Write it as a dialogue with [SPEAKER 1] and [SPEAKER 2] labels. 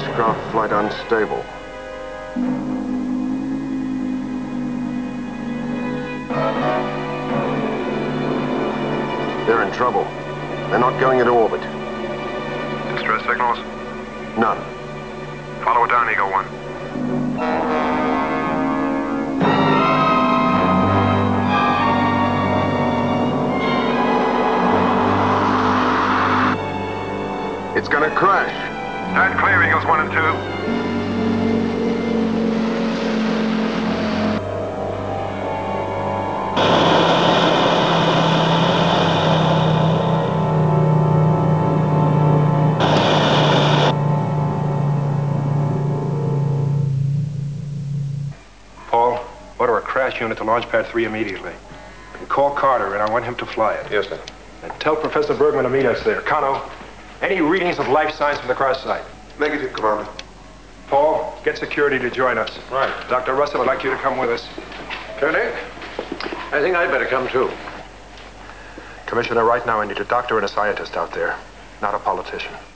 [SPEAKER 1] spacecraft flight unstable. They're in trouble. They're not going into orbit.
[SPEAKER 2] Distress signals?
[SPEAKER 1] None.
[SPEAKER 2] Follow it down, Eagle 1.
[SPEAKER 1] It's gonna crash.
[SPEAKER 2] Stand clear, Eagles 1 and 2.
[SPEAKER 3] Paul, order a crash unit to launch pad 3 immediately. And call Carter, and I want him to fly it.
[SPEAKER 2] Yes, sir.
[SPEAKER 3] And tell Professor Bergman to meet us there. Kano, any readings of life signs from the crash site?
[SPEAKER 2] Negative, Commander.
[SPEAKER 3] Paul, get security to join us.
[SPEAKER 2] Right.
[SPEAKER 3] Dr. Russell, I'd like you to come with us.
[SPEAKER 4] Koenig, I think I'd better come too.
[SPEAKER 3] Commissioner, right now I need a doctor and a scientist out there, not a politician.